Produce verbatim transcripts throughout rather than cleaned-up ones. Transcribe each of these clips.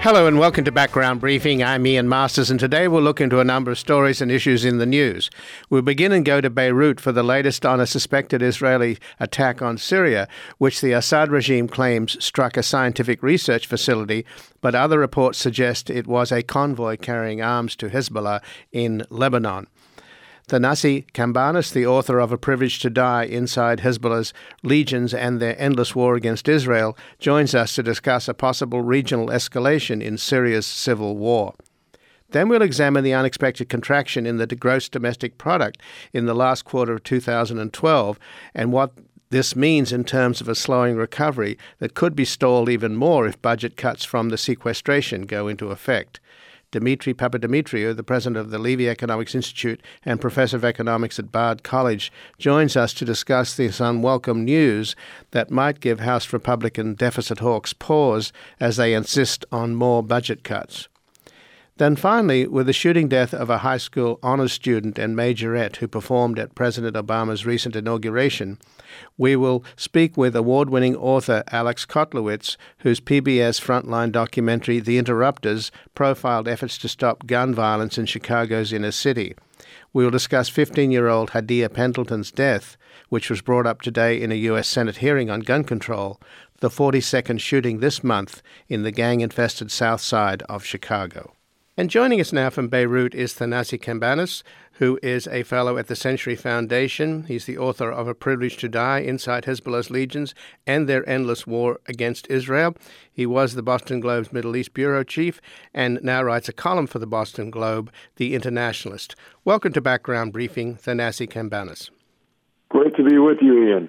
Hello and welcome to Background Briefing. I'm Ian Masters, and today we'll look into a number of stories and issues in the news. We'll begin and go to Beirut for the latest on a suspected Israeli attack on Syria, which the Assad regime claims struck a scientific research facility, but other reports suggest it was a convoy carrying arms to Hezbollah in Lebanon. Thanasi Cambanis, the author of A Privilege to Die Inside Hezbollah's Legions and Their Endless War Against Israel, joins us to discuss a possible regional escalation in Syria's civil war. Then we'll examine the unexpected contraction in the gross domestic product in the last quarter of two thousand twelve and what this means in terms of a slowing recovery that could be stalled even more if budget cuts from the sequestration go into effect. Dimitri Papadimitriou, the president of the Levy Economics Institute and professor of economics at Bard College, joins us to discuss this unwelcome news that might give House Republican deficit hawks pause as they insist on more budget cuts. Then finally, with the shooting death of a high school honors student and majorette who performed at President Obama's recent inauguration, we will speak with award-winning author Alex Kotlowitz, whose P B S Frontline documentary The Interrupters profiled efforts to stop gun violence in Chicago's inner city. We will discuss fifteen-year-old Hadia Pendleton's death, which was brought up today in a U S Senate hearing on gun control, the forty-second shooting this month in the gang-infested south side of Chicago. And joining us now from Beirut is Thanasi Cambanis, who is a fellow at the Century Foundation. He's the author of A Privilege to Die Inside Hezbollah's Legions and Their Endless War Against Israel. He was the Boston Globe's Middle East bureau chief and now writes a column for the Boston Globe, The Internationalist. Welcome to Background Briefing, Thanasi Cambanis. Great to be with you, Ian.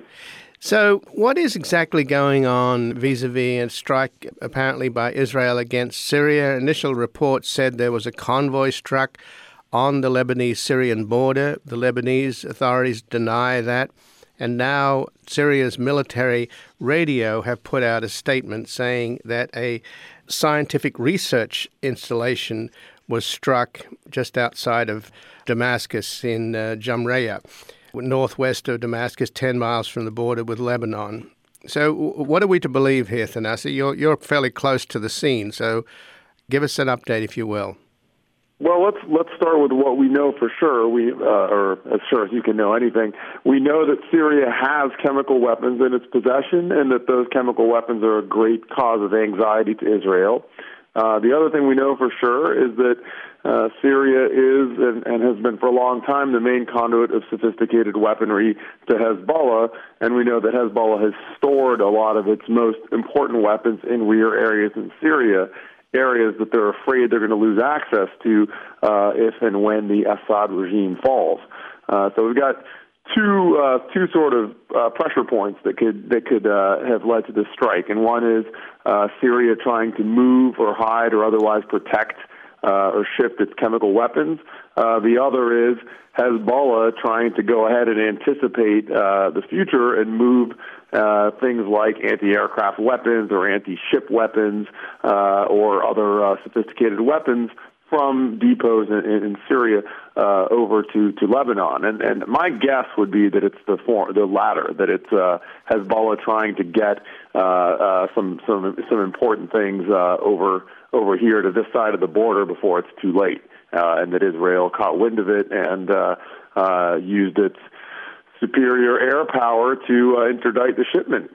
So what is exactly going on vis-a-vis a strike apparently by Israel against Syria? Initial reports said there was a convoy struck on the Lebanese-Syrian border. The Lebanese authorities deny that. And now Syria's military radio have put out a statement saying that a scientific research installation was struck just outside of Damascus in uh, Jamreya, northwest of Damascus, ten miles from the border with Lebanon. So what are we to believe here, Thanasi? You're, you're fairly close to the scene, so give us an update, if you will. Well, let's let's start with what we know for sure, we uh, or as sure as you can know anything. We know that Syria has chemical weapons in its possession and that those chemical weapons are a great cause of anxiety to Israel. Uh, the other thing we know for sure is that Uh, Syria is and, and has been for a long time the main conduit of sophisticated weaponry to Hezbollah, and we know that Hezbollah has stored a lot of its most important weapons in rear areas in Syria, areas that they're afraid they're going to lose access to uh, if and when the Assad regime falls. Uh, so we've got two uh, two sort of uh, pressure points that could that could uh, have led to this strike, and one is uh, Syria trying to move or hide or otherwise protect Uh, or shift its chemical weapons. Uh, the other is Hezbollah trying to go ahead and anticipate uh, the future and move uh, things like anti-aircraft weapons or anti-ship weapons uh, or other uh, sophisticated weapons from depots in, in Syria uh, over to, to Lebanon. And, and my guess would be that it's the form, the latter, that it's uh, Hezbollah trying to get uh, uh, some some some important things uh, over over here to this side of the border before it's too late, uh, and that Israel caught wind of it and uh, uh, used its superior air power to uh, interdict the shipment.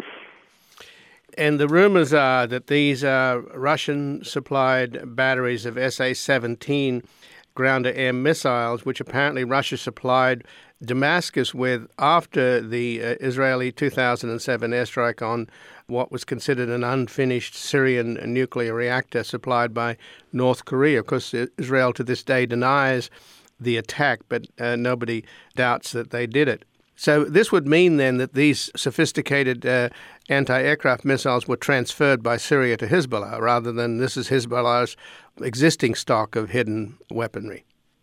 And the rumors are that these are Russian-supplied batteries of S A seventeen ground-to-air missiles, which apparently Russia supplied Damascus with after the uh, Israeli two thousand seven airstrike on what was considered an unfinished Syrian nuclear reactor supplied by North Korea. Of course, Israel to this day denies the attack, but uh, nobody doubts that they did it. So this would mean then that these sophisticated uh, anti-aircraft missiles were transferred by Syria to Hezbollah, rather than this is Hezbollah's existing stock of hidden weaponry.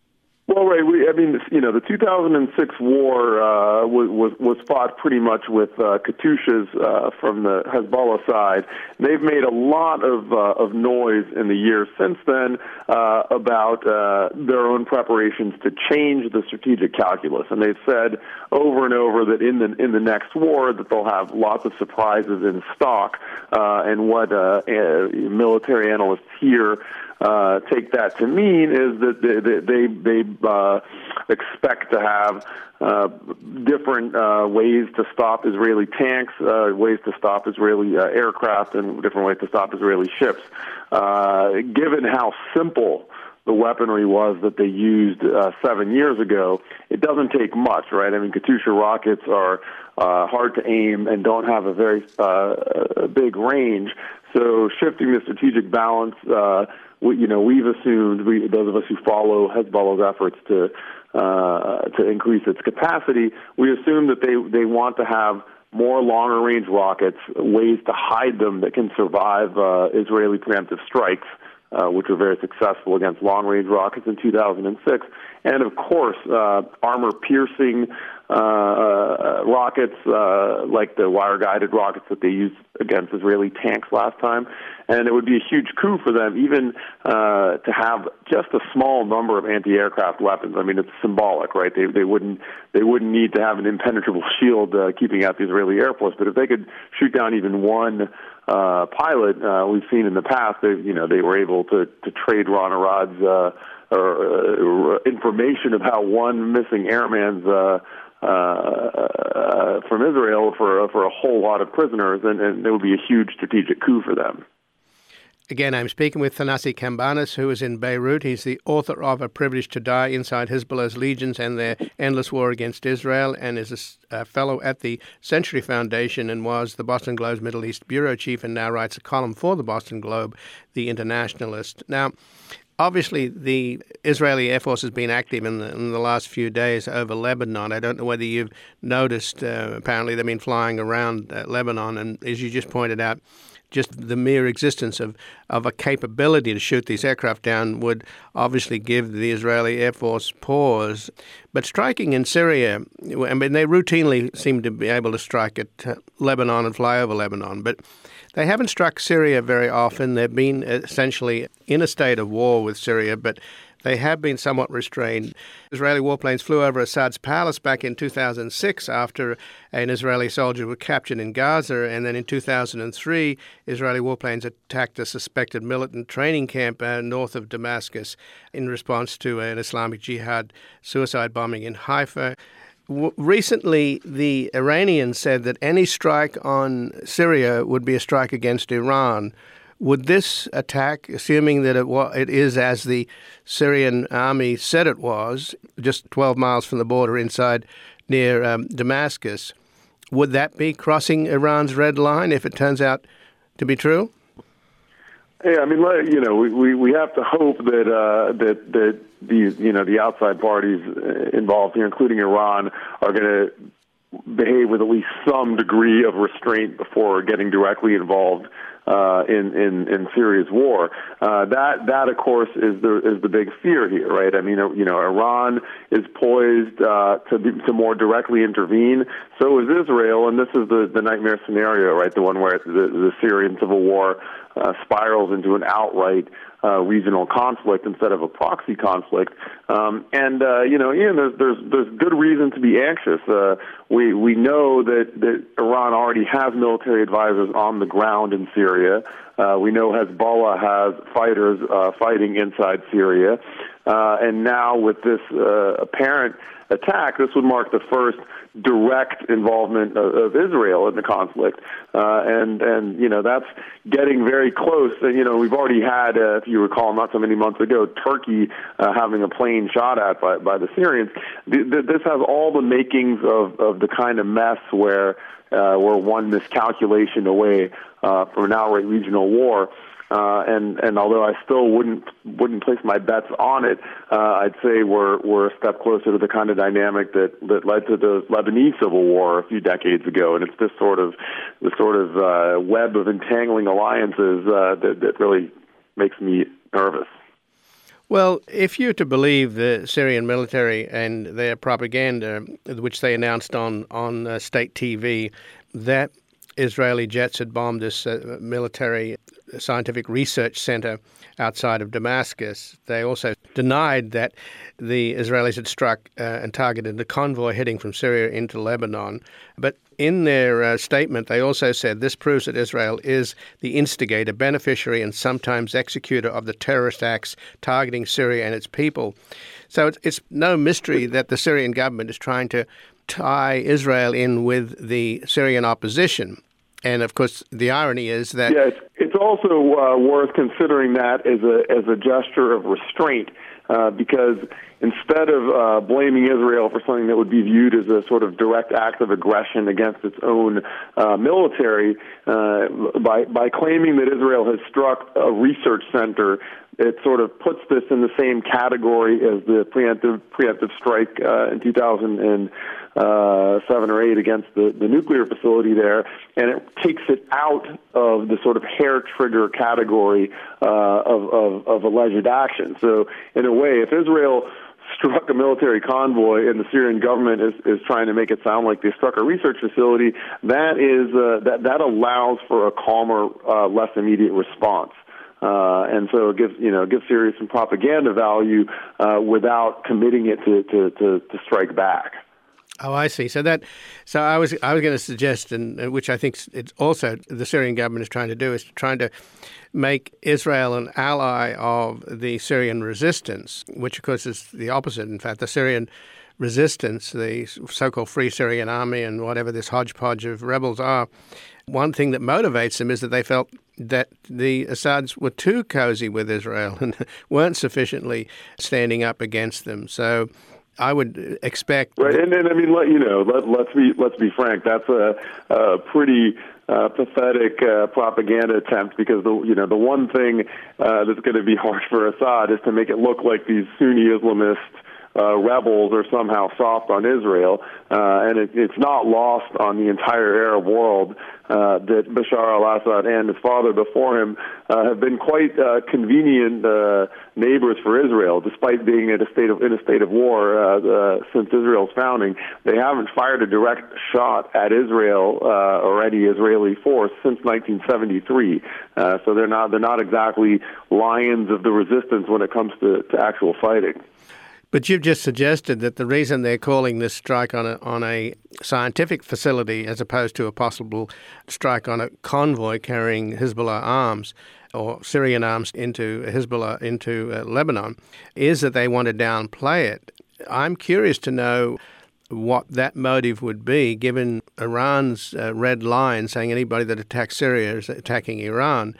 Well, Ray, we, I mean, you know, the two thousand six war uh, was, was was fought pretty much with uh, Katyushas uh, from the Hezbollah side. They've made a lot of uh, of noise in the years since then uh, about uh, their own preparations to change the strategic calculus, and they've said over and over that in the in the next war that they'll have lots of surprises in stock, uh, and what uh, uh, military analysts here Uh, take that to mean is that they they, they uh, expect to have uh, different uh, ways to stop Israeli tanks, uh, ways to stop Israeli uh, aircraft, and different ways to stop Israeli ships. Uh, given how simple the weaponry was that they used uh, seven years ago, it doesn't take much, right? I mean, Katyusha rockets are uh, hard to aim and don't have a very uh, a big range. So shifting the strategic balance, uh, we, you know, we've assumed, we, those of us who follow Hezbollah's efforts to uh, to increase its capacity, we assume that they, they want to have more longer-range rockets, ways to hide them that can survive uh, Israeli preemptive strikes, uh, which were very successful against long-range rockets in two thousand six. And, of course, uh, armor-piercing uh, uh, rockets uh, like the wire-guided rockets that they used against Israeli tanks last time. And it would be a huge coup for them even uh, to have just a small number of anti-aircraft weapons. I mean, it's symbolic, right? They they wouldn't they wouldn't need to have an impenetrable shield uh, keeping out the Israeli Air Force. But if they could shoot down even one uh, pilot, uh, we've seen in the past, they you know they were able to to trade Ron Arad's uh, or, uh, information of how one missing airman's uh, uh, uh, from Israel for for a whole lot of prisoners, and, and it would be a huge strategic coup for them. Again, I'm speaking with Thanasi Cambanis, who is in Beirut. He's the author of A Privilege to Die Inside Hezbollah's Legions and Their Endless War Against Israel, and is a, a fellow at the Century Foundation and was the Boston Globe's Middle East bureau chief and now writes a column for the Boston Globe, The Internationalist. Now, obviously, the Israeli Air Force has been active in the, in the last few days over Lebanon. I don't know whether you've noticed, uh, apparently they've been flying around uh, Lebanon, and as you just pointed out, just the mere existence of, of a capability to shoot these aircraft down would obviously give the Israeli Air Force pause. But striking in Syria, I mean, they routinely seem to be able to strike at uh, Lebanon and fly over Lebanon, but they haven't struck Syria very often. They've been essentially in a state of war with Syria, but they have been somewhat restrained. Israeli warplanes flew over Assad's palace back in two thousand six after an Israeli soldier was captured in Gaza, and then in two thousand three, Israeli warplanes attacked a suspected militant training camp uh, north of Damascus in response to an Islamic Jihad suicide bombing in Haifa. W- recently, the Iranians said that any strike on Syria would be a strike against Iran. Would this attack, assuming that it, wa- it is as the Syrian army said it was, just twelve miles from the border inside near um, Damascus, would that be crossing Iran's red line if it turns out to be true? Yeah, I mean, you know, we, we, we have to hope that uh, that that these you know the outside parties involved here, including Iran, are going to behave with at least some degree of restraint before getting directly involved Uh, in, in, in Syria's war. Uh, that, that of course, is the is the big fear here, right? I mean, you know, Iran is poised uh, to be, to more directly intervene. So is Israel, and this is the, the nightmare scenario, right? The one where the, the Syrian civil war uh, spirals into an outright uh, regional conflict instead of a proxy conflict. Um, and uh, you know, Ian, there's there's there's good reason to be anxious. Uh, we we know that that Iran already has military advisors on the ground in Syria. Uh, we know Hezbollah has fighters uh, fighting inside Syria, uh, and now with this uh, apparent attack, this would mark the first direct involvement of, of Israel in the conflict, uh, and and you know that's getting very close. And you know we've already had, uh, if you recall, not so many months ago, Turkey uh, having a plane shot at by, by the Syrians. This has all the makings of, of the kind of mess where uh, we're one miscalculation away uh, from an outright regional war. Uh, and, and although I still wouldn't wouldn't place my bets on it, uh, I'd say we're we're a step closer to the kind of dynamic that, that led to the Lebanese civil war a few decades ago. And it's this sort of the sort of uh, web of entangling alliances uh, that that really makes me nervous. Well, if you're to believe the Syrian military and their propaganda, which they announced on, on uh, state T V, that Israeli jets had bombed this uh, military scientific research center outside of Damascus. They also denied that the Israelis had struck uh, and targeted a convoy heading from Syria into Lebanon. But in their uh, statement, they also said this proves that Israel is the instigator, beneficiary, and sometimes executor of the terrorist acts targeting Syria and its people. So it's, it's no mystery that the Syrian government is trying to tie Israel in with the Syrian opposition. And, of course, the irony is that... Yeah, it's, it's also uh, worth considering that as a as a gesture of restraint, uh, because instead of uh, blaming Israel for something that would be viewed as a sort of direct act of aggression against its own uh, military, uh, by, by claiming that Israel has struck a research center, it sort of puts this in the same category as the preemptive preemptive strike uh, in two thousand seven or eight against the, the nuclear facility there, and it takes it out of the sort of hair trigger category uh, of, of, of alleged action. So, in a way, if Israel struck a military convoy and the Syrian government is, is trying to make it sound like they struck a research facility, that is uh, that that allows for a calmer, uh, less immediate response. Uh, and so it gives, you know, gives Syria some propaganda value uh, without committing it to, to, to, to strike back. Oh, I see. So that, so I was I was going to suggest, and which I think it's also the Syrian government is trying to do, is trying to make Israel an ally of the Syrian resistance, which of course is the opposite. In fact, the Syrian resistance, the so-called Free Syrian Army and whatever this hodgepodge of rebels are, one thing that motivates them is that they felt that the Assads were too cozy with Israel and weren't sufficiently standing up against them. So I would expect, right, and, and I mean, let you know, let, let's be let's be frank. That's a, a pretty uh, pathetic uh, propaganda attempt, because the you know the one thing uh, that's going to be hard for Assad is to make it look like these Sunni Islamists Uh, rebels are somehow soft on Israel, uh, and it, it's not lost on the entire Arab world uh, that Bashar al-Assad and his father before him uh, have been quite uh, convenient uh, neighbors for Israel, despite being in a state of in a state of war uh, uh, since Israel's founding. They haven't fired a direct shot at Israel uh, or any Israeli force since nineteen seventy-three. Uh, so they're not they're not exactly lions of the resistance when it comes to, to actual fighting. But you've just suggested that the reason they're calling this strike on a, on a scientific facility as opposed to a possible strike on a convoy carrying Hezbollah arms or Syrian arms into Hezbollah, into uh, Lebanon, is that they want to downplay it. I'm curious to know what that motive would be, given Iran's uh, red line saying anybody that attacks Syria is attacking Iran.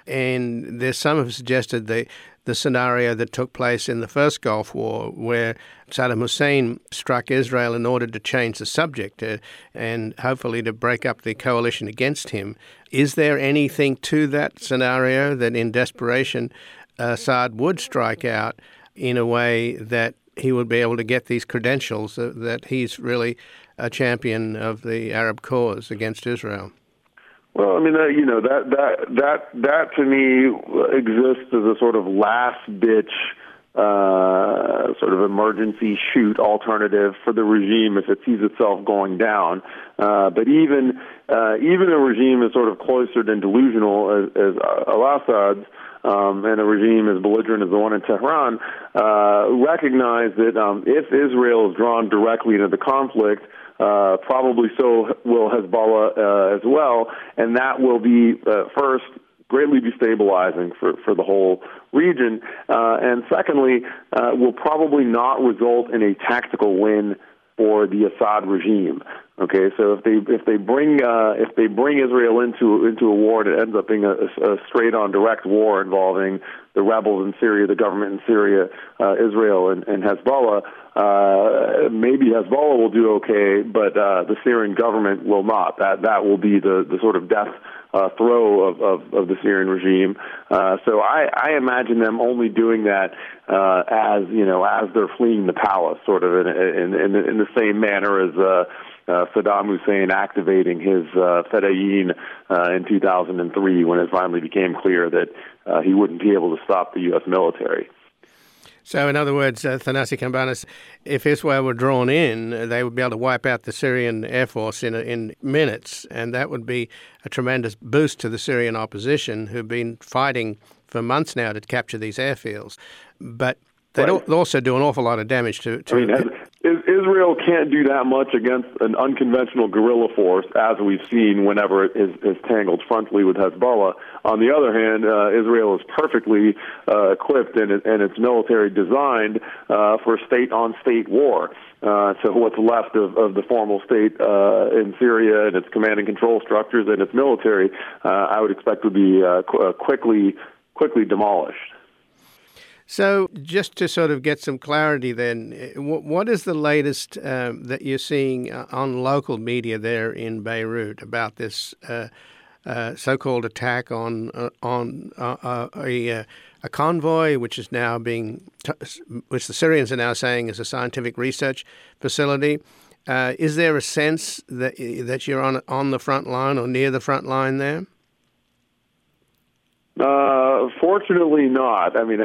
And there's some have suggested the the scenario that took place in the first Gulf War, where Saddam Hussein struck Israel in order to change the subject uh, and hopefully to break up the coalition against him. Is there anything to that scenario that in desperation Assad would strike out in a way that he would be able to get these credentials uh, that he's really a champion of the Arab cause against Israel? Well, I mean, uh, you know, that that that that to me exists as a sort of last-ditch uh, sort of emergency shoot alternative for the regime if it sees itself going down. Uh, but even uh, even a regime as sort of cloistered and delusional as, as al-Assad's, Um, and a regime as belligerent as the one in Tehran, uh, recognize that um, if Israel is drawn directly into the conflict, uh, probably so will Hezbollah uh, as well, and that will be, uh, first, greatly destabilizing for, for the whole region, uh, and secondly, uh, will probably not result in a tactical win for the Assad regime. Okay, so if they if they bring uh, if they bring Israel into into a war that ends up being a, a straight-on direct war involving the rebels in Syria, the government in Syria, uh, Israel, and, and Hezbollah, uh, maybe Hezbollah will do okay, but uh, the Syrian government will not. That that will be the, the sort of death uh, throw of, of, of the Syrian regime. Uh, so I, I imagine them only doing that uh, as you know as they're fleeing the palace, sort of in in, in, in the same manner as. Uh, Uh, Saddam Hussein activating his uh, Fedayeen uh, in two thousand three when it finally became clear that uh, he wouldn't be able to stop the U S military. So, in other words, uh, Thanasi Cambanis, if Israel were drawn in, uh, they would be able to wipe out the Syrian Air Force in, a, in minutes, and that would be a tremendous boost to the Syrian opposition, who've been fighting for months now to capture these airfields. But they'd Right. al- also do an awful lot of damage to... to I mean, as, is- Israel can't do that much against an unconventional guerrilla force, as we've seen whenever it is, is tangled frontally with Hezbollah. On the other hand, uh, Israel is perfectly uh, equipped and, and its military designed uh, for state-on-state war. Uh, so what's left of, of the formal state uh, in Syria and its command and control structures and its military, uh, I would expect would be uh, qu- uh, quickly, quickly demolished. So just to sort of get some clarity then, eh, wh- what is the latest um, that you're seeing uh, on local media there in Beirut about this uh, uh, so-called attack on uh, on uh, uh, a, uh, a convoy, which is now being, t- which the Syrians are now saying is a scientific research facility? Uh, is there a sense that that you're on on the front line or near the front line there? Uh, fortunately not. I mean,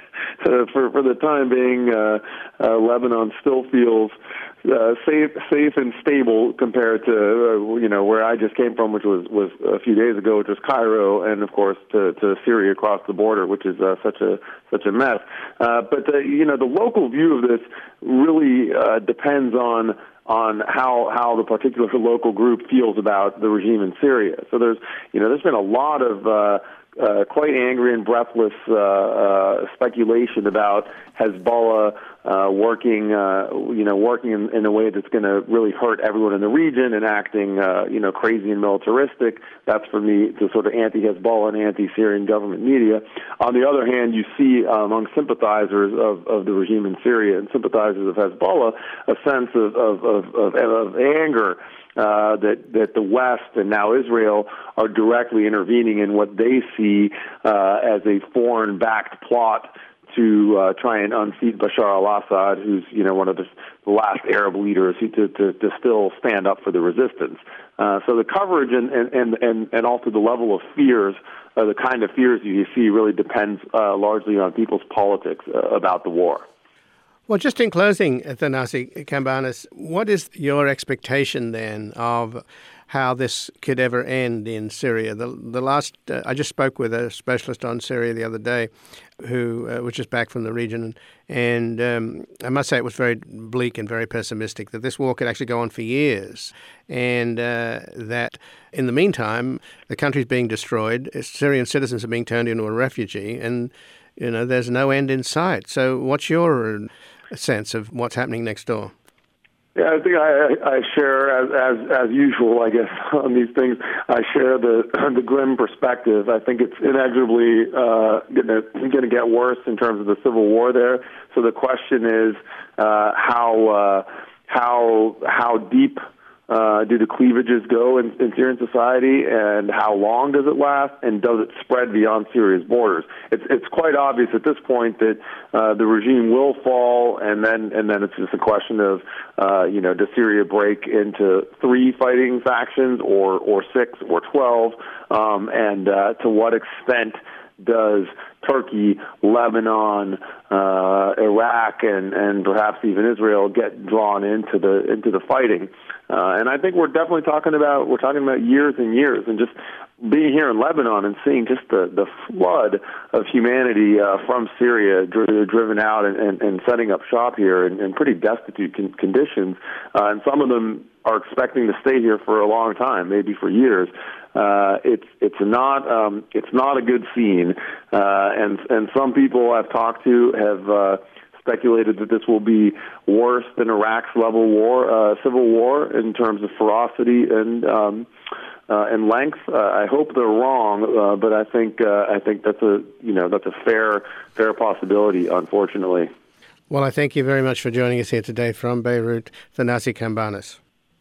for for the time being, uh, uh, Lebanon still feels uh, safe, safe and stable compared to uh, you know where I just came from, which was, was a few days ago, which was Cairo, and of course to, to Syria across the border, which is uh, such a such a mess. Uh, but uh, you know, the local view of this really uh, depends on. on how how the particular local group feels about the regime in Syria. So there's you know there's been a lot of uh, uh, quite angry and breathless uh, uh, speculation about Hezbollah uh, working uh, you know working in, in a way that's going to really hurt everyone in the region and acting uh, you know crazy and militaristic. That's for me the sort of anti-Hezbollah and anti-Syrian government media. On the other hand, you see uh, among sympathizers of, of the regime in Syria and sympathizers of Hezbollah a sense of of, of, of, of anger uh, that that the West and now Israel are directly intervening in what they see uh, as a foreign-backed plot to uh, try and unseat Bashar al-Assad, who's you know one of the, the last Arab leaders who, to, to, to still stand up for the resistance. Uh, so the coverage and, and, and, and also the level of fears, uh, the kind of fears you see really depends uh, largely on people's politics uh, about the war. Well, just in closing, Thanasi Cambanis, what is your expectation then of how this could ever end in Syria? The the last uh, I just spoke with a specialist on Syria the other day, who uh, which is back from the region, and um, I must say it was very bleak and very pessimistic that this war could actually go on for years, and uh, that in the meantime the country's being destroyed, Syrian citizens are being turned into a refugee, and you know there's no end in sight. So, what's your sense of what's happening next door? Yeah, I think I, I share, as, as as usual, I guess, on these things, I share the the grim perspective. I think it's inexorably uh, going to get worse in terms of the civil war there. So the question is uh, how uh, how how deep uh, do the cleavages go in, in Syrian society, and how long does it last, and does it spread beyond Syria's borders? It's it's quite obvious at this point that uh, the regime will fall, and then and then it's just a question of uh, you know does Syria break into three fighting factions, or or six, or twelve, um, and uh, to what extent does Turkey, Lebanon, uh, Iraq, and, and perhaps even Israel get drawn into the into the fighting? Uh, and I think we're definitely talking about we're talking about years and years, and just being here in Lebanon and seeing just the, the flood of humanity uh, from Syria dri- driven out and, and, and setting up shop here in, in pretty destitute con- conditions, uh, and some of them are expecting to stay here for a long time, maybe for years. Uh, it's it's not um, it's not a good scene, uh, and and some people I've talked to have uh, speculated that this will be worse than Iraq's level war, uh, civil war in terms of ferocity and um, uh, and length. Uh, I hope they're wrong, uh, but I think uh, I think that's a you know that's a fair fair possibility, unfortunately. Well, I thank you very much for joining us here today from Beirut, Thanasi Cambanis.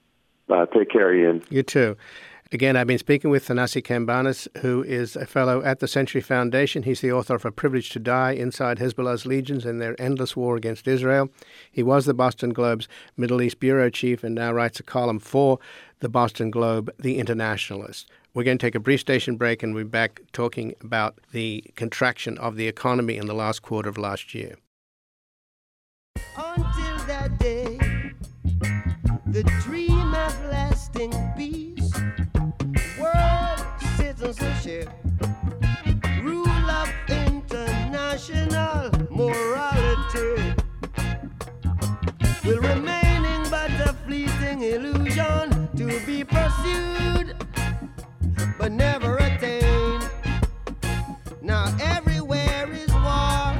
Uh, take care, Ian. You too. Again, I've been speaking with Thanasi Cambanis, who is a fellow at the Century Foundation. He's the author of A Privilege to Die, Inside Hezbollah's Legions and Their Endless War Against Israel. He was the Boston Globe's Middle East bureau chief and now writes a column for the Boston Globe, The Internationalist. We're going to take a brief station break and we'll be back talking about the contraction of the economy in the last quarter of last year. the dream of lasting peace, world citizenship, rule of international morality will remaining but a fleeting illusion to be pursued but never attained. Now everywhere is war.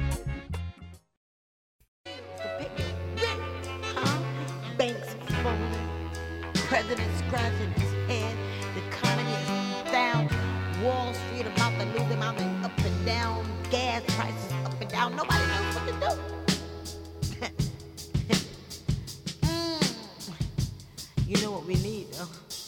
Huh? Banks falling, president scratching his head, the economy is down, Wall Street about to lose him, I mean up and down, gas prices up and down, nobody knows what to do. mm. You know what we need, though?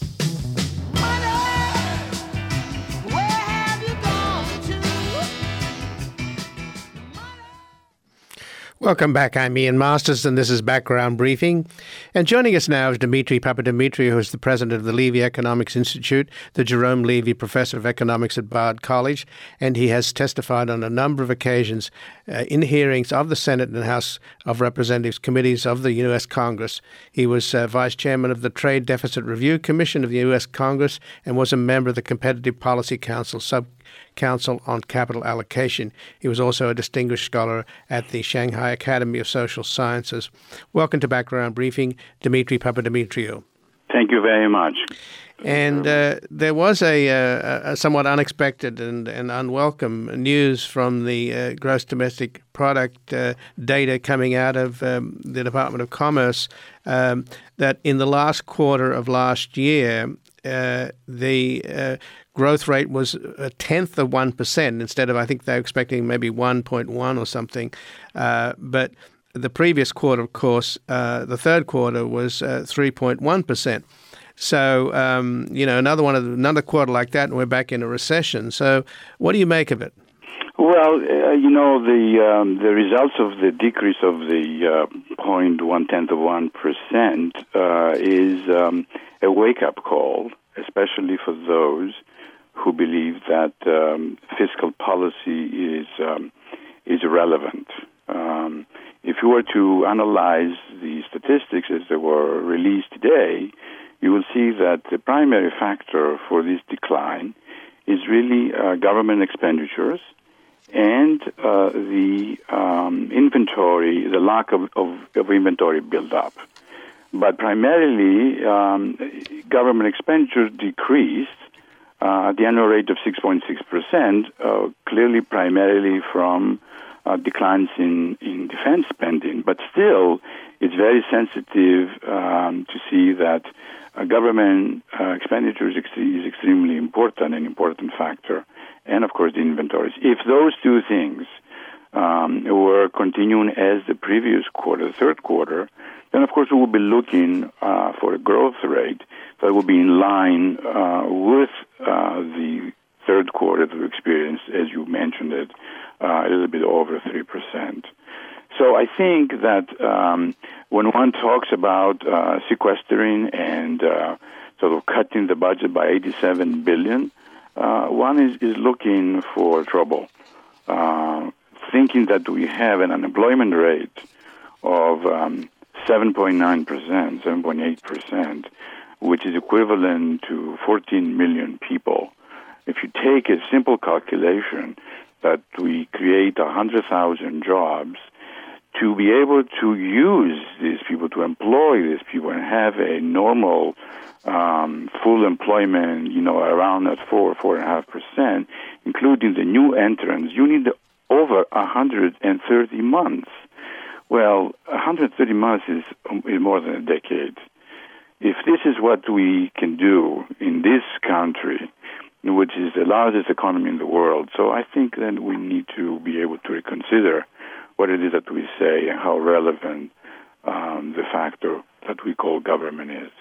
Welcome back. I'm Ian Masters, and this is Background Briefing. And joining us now is Dimitri Papadimitriou, who is the president of the Levy Economics Institute, the Jerome Levy Professor of Economics at Bard College, and he has testified on a number of occasions uh, in hearings of the Senate and House of Representatives committees of the U S Congress. He was uh, vice chairman of the Trade Deficit Review Commission of the U S Congress and was a member of the Competitive Policy Council sub Council on Capital Allocation. He was also a distinguished scholar at the Shanghai Academy of Social Sciences. Welcome to Background Briefing, Dimitri Papadimitriou. Thank you very much. And uh, there was a, a, a somewhat unexpected and, and unwelcome news from the uh, gross domestic product uh, data coming out of um, the Department of Commerce um, that in the last quarter of last year, uh, the uh, growth rate was a tenth of one percent instead of, I think they were expecting maybe one point one or something. Uh, but the previous quarter, of course, uh, the third quarter was uh, three point one percent. So, um, you know, another one of the, another quarter like that, and we're back in a recession. So what do you make of it? Well, uh, you know, the um, the results of the decrease of the uh, point one tenth of one percent uh, is um, a wake-up call, especially for those who believe that um, fiscal policy is um, is irrelevant. Um, if you were to analyze the statistics as they were released today, you will see that the primary factor for this decline is really uh, government expenditures and uh, the um, inventory, the lack of, of, of inventory buildup. But primarily, um, government expenditures decreased uh, at the annual rate of six point six percent, uh, clearly primarily from uh, declines in, in defense spending. But still, it's very sensitive um, to see that uh, government uh, expenditures is extremely important, an important factor, and of course the inventories. If those two things um, were continuing as the previous quarter, the third quarter, then of course we will be looking uh, for a growth rate that will be in line uh, with uh, the third quarter that we experienced, as you mentioned it, uh, a little bit over three percent. So I think that um, when one talks about uh, sequestering and uh, sort of cutting the budget by eighty-seven billion dollars, uh, one is, is looking for trouble, uh, thinking that we have an unemployment rate of um, seven point nine percent, seven point eight percent, which is equivalent to fourteen million people. If you take a simple calculation that we create one hundred thousand jobs, to be able to use these people, to employ these people and have a normal um, full employment, you know, around at four, four and a half percent, including the new entrants, you need over one hundred thirty months. Well, one hundred thirty months is, is more than a decade. If this is what we can do in this country, which is the largest economy in the world, so I think then we need to be able to reconsider what it is that we say and how relevant um, the factor that we call government is.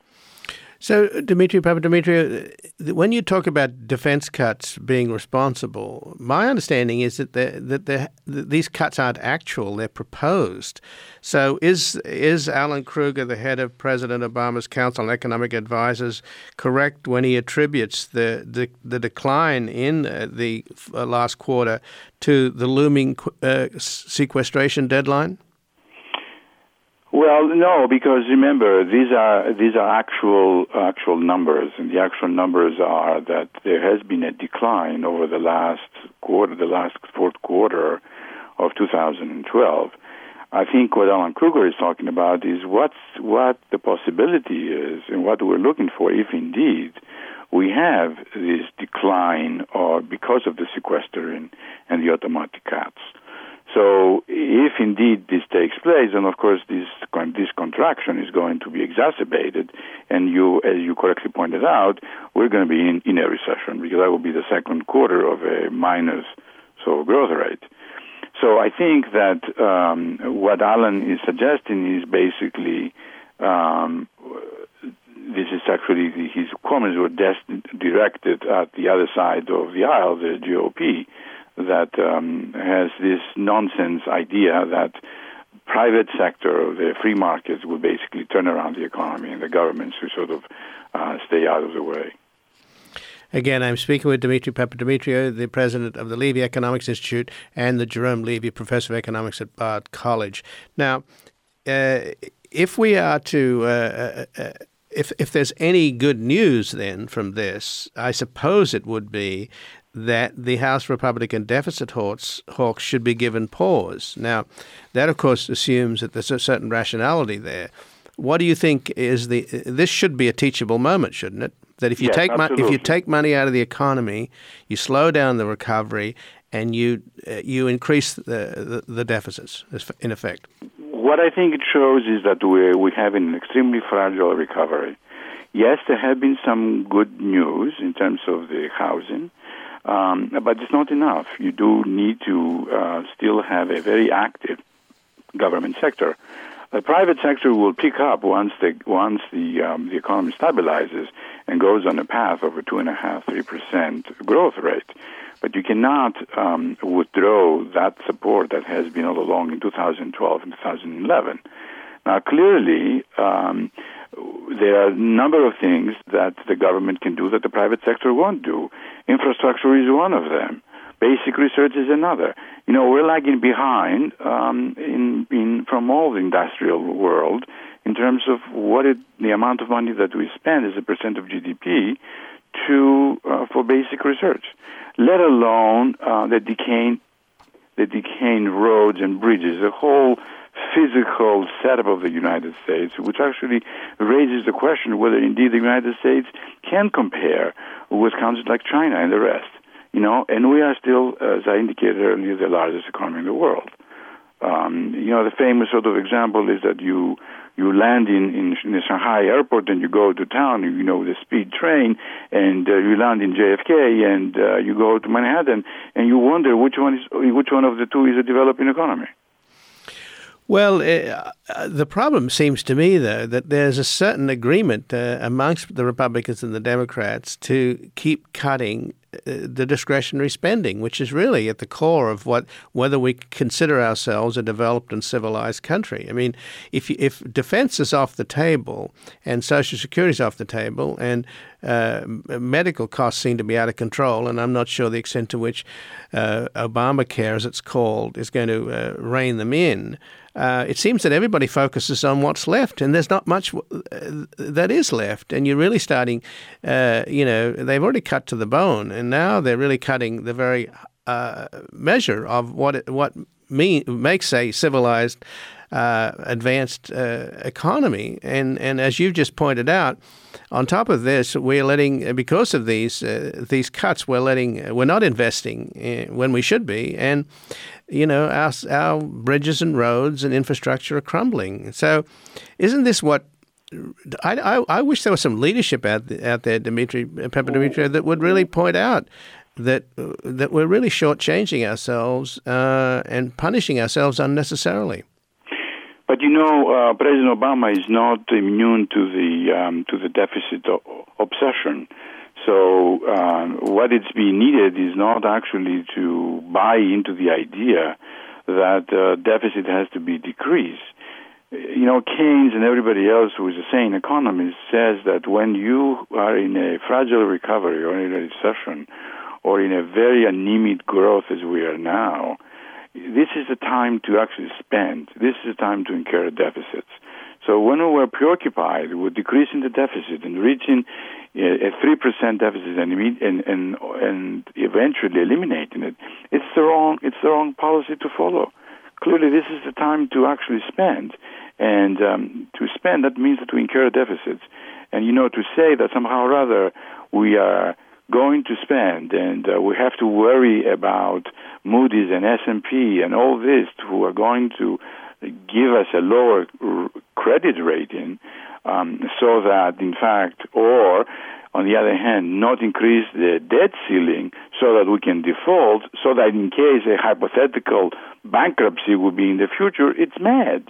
So, Dimitri Papadimitriou, when you talk about defense cuts being responsible, my understanding is that the, that, the, that these cuts aren't actual; they're proposed. So, is is Alan Krueger, the head of President Obama's Council on Economic Advisors, correct when he attributes the the, the decline in uh, the uh, last quarter to the looming uh, sequestration deadline? Well, no, because remember these are these are actual actual numbers, and the actual numbers are that there has been a decline over the last quarter, the last fourth quarter of two thousand twelve. I think what Alan Kruger is talking about is what's what the possibility is, and what we're looking for, if indeed we have this decline, or because of the sequestering and the automatic cuts. So if indeed this takes place, then of course this this contraction is going to be exacerbated, and you, as you correctly pointed out, we're going to be in, in a recession, because that will be the second quarter of a minus so growth rate. So I think that um, what Alan is suggesting is basically um, this is actually the, his comments were destined, directed at the other side of the aisle, the G O P. That um, has this nonsense idea that private sector, the free markets, will basically turn around the economy, and the governments will sort of uh, stay out of the way. Again, I'm speaking with Dimitri Papadimitriou, the president of the Levy Economics Institute and the Jerome Levy Professor of Economics at Bard College. Now, uh, if we are to... Uh, uh, if, if there's any good news then from this, I suppose it would be that the House Republican deficit hawks, hawks should be given pause. Now, that, of course, assumes that there's a certain rationality there. What do you think is the... This should be a teachable moment, shouldn't it? That if you yes, take mo- if you take money out of the economy, you slow down the recovery, and you uh, you increase the, the the deficits, in effect. What I think it shows is that we we have an extremely fragile recovery. Yes, there have been some good news in terms of the housing, um, but it's not enough. You do need to uh, still have a very active government sector. The private sector will pick up once the once the um, the economy stabilizes and goes on a path of a two and a half, three percent growth rate. But you cannot um, withdraw that support that has been all along in two thousand twelve and two thousand eleven. Now, clearly, um, there are a number of things that the government can do that the private sector won't do. Infrastructure is one of them. Basic research is another. You know, we're lagging behind um, in, in from all the industrial world in terms of what it, the amount of money that we spend as a percent of G D P to uh, for basic research, let alone uh, the decaying the decaying roads and bridges, the whole physical setup of the United States, which actually raises the question whether indeed the United States can compare with countries like China and the rest. You know, and we are still, as I indicated earlier, the largest economy in the world. Um, you know, the famous sort of example is that you you land in, in, in the Shanghai airport and you go to town, you know, the speed train, and uh, you land in J F K and uh, you go to Manhattan, and you wonder which one is which one of the two is a developing economy. Well, uh, the problem seems to me, though, that there's a certain agreement uh, amongst the Republicans and the Democrats to keep cutting uh, the discretionary spending, which is really at the core of what whether we consider ourselves a developed and civilized country. I mean, if if defense is off the table and Social Security is off the table and uh, medical costs seem to be out of control, and I'm not sure the extent to which uh, Obamacare, as it's called, is going to uh, rein them in. Uh, it seems that everybody focuses on what's left, and there's not much w- uh, that is left. And you're really starting, uh, you know, they've already cut to the bone, and now they're really cutting the very uh, measure of what it, what mean, makes a civilized, uh, advanced uh, economy. And and as you've just pointed out, on top of this, we're letting, because of these uh, these cuts, we're letting, we're not investing in, when we should be, and you know, our our bridges and roads and infrastructure are crumbling. So, isn't this what I, I, I wish there was some leadership out out there, Dimitri Papadimitriou, that would really point out that uh, that we're really shortchanging ourselves uh, and punishing ourselves unnecessarily. But you know, uh, President Obama is not immune to the um, to the deficit o- obsession. So um, what it's being needed is not actually to buy into the idea that uh, deficit has to be decreased. You know, Keynes and everybody else who is a sane economist says that when you are in a fragile recovery or in a recession or in a very anemic growth as we are now, this is the time to actually spend. This is the time to incur deficits. So when we were preoccupied with decreasing the deficit and reaching a three percent deficit and, and and and eventually eliminating it, it's the wrong it's the wrong policy to follow. Clearly, this is the time to actually spend, and um, to spend that means that we incur deficits. And you know, to say that somehow or other we are going to spend and uh, we have to worry about Moody's and S and P and all this who are going to give us a lower r- credit rating, um, so that, in fact, or, on the other hand, not increase the debt ceiling so that we can default, so that in case a hypothetical bankruptcy would be in the future, it's mad.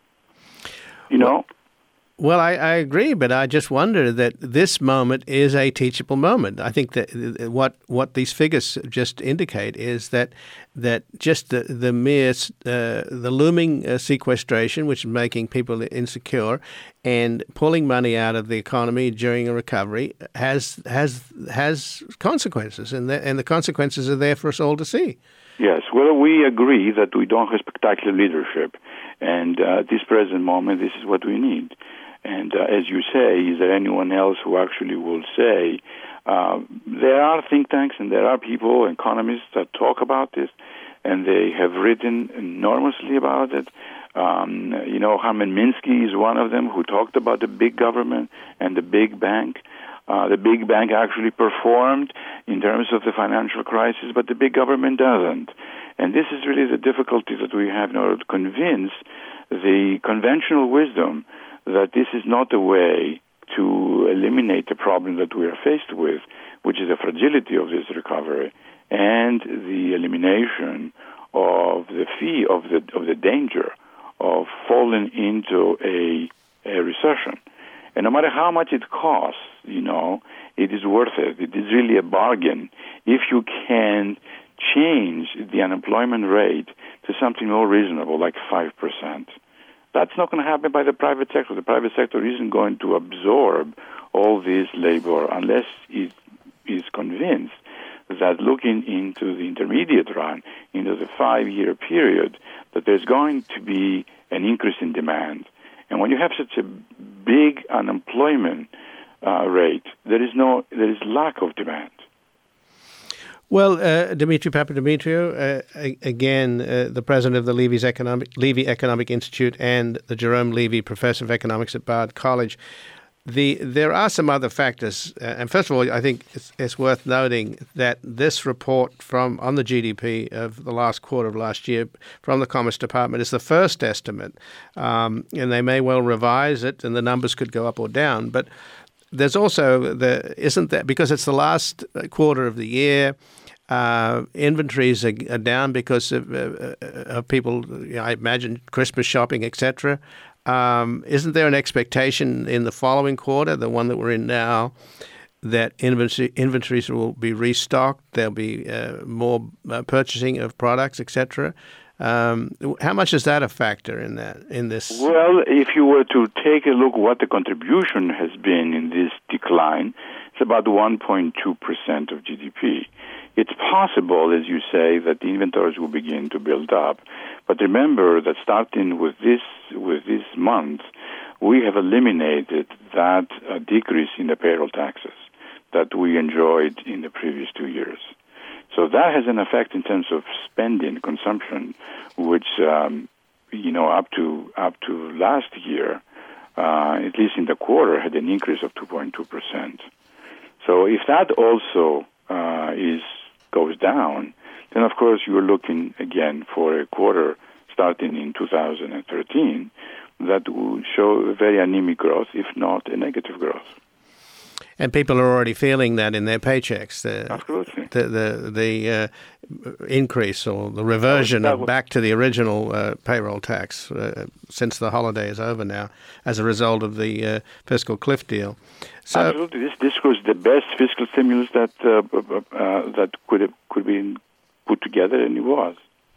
You know? Well, I, I agree, but I just wonder that this moment is a teachable moment. I think that what what these figures just indicate is that that just the the mere uh, the looming uh, sequestration, which is making people insecure, and pulling money out of the economy during a recovery has has has consequences, and the, and the consequences are there for us all to see. Yes, well, we agree that we don't have spectacular leadership, and uh, at this present moment, this is what we need. And uh, as you say, is there anyone else who actually will say, uh, there are think tanks and there are people, economists, that talk about this, and they have written enormously about it. Um, you know, Herman Minsky is one of them who talked about the big government and the big bank. Uh, the big bank actually performed in terms of the financial crisis, but the big government doesn't. And this is really the difficulty that we have in order to convince the conventional wisdom that this is not a way to eliminate the problem that we are faced with, which is the fragility of this recovery and the elimination of the fee of the of the danger of falling into a, a recession. And no matter how much it costs, you know, it is worth it. It is really a bargain if you can change the unemployment rate to something more reasonable, like five percent. That's not going to happen by the private sector. The private sector isn't going to absorb all this labor unless it is convinced that looking into the intermediate run, into the five-year period, that there's going to be an increase in demand. And when you have such a big unemployment uh, rate, there is no there is lack of demand. Well, uh, Dimitri Papadimitriou, uh, again, uh, the president of the Levy's Economic, Levy Economic Institute and the Jerome Levy Professor of Economics at Bard College. The There are some other factors. Uh, and first of all, I think it's, it's worth noting that this report from on the G D P of the last quarter of last year from the Commerce Department is the first estimate. Um, and they may well revise it, and the numbers could go up or down. But there's also, the isn't that, because it's the last quarter of the year, Uh, inventories are, are down because of, uh, of people, you know, I imagine, Christmas shopping, et cetera. Um, isn't there an expectation in the following quarter, the one that we're in now, that inventory, inventories will be restocked, there'll be uh, more uh, purchasing of products, et cetera? Um, how much is that a factor in that? In this? Well, if you were to take a look what the contribution has been in this decline, it's about one point two percent of G D P. It's possible, as you say, that the inventories will begin to build up. But remember that starting with this with this month, we have eliminated that uh, decrease in the payroll taxes that we enjoyed in the previous two years. So that has an effect in terms of spending, consumption, which um, you know up to up to last year, uh, at least in the quarter, had an increase of two point two percent. So if that also uh, is goes down, then of course you're looking again for a quarter starting in two thousand thirteen that will show a very anemic growth, if not a negative growth. And people are already feeling that in their paychecks. The, Absolutely. The the, the uh, increase or the reversion oh, of was, back to the original uh, payroll tax uh, since the holiday is over now, as a result of the uh, fiscal cliff deal. So, absolutely, this this was the best fiscal stimulus that uh, uh, that could have could be put together, and it was.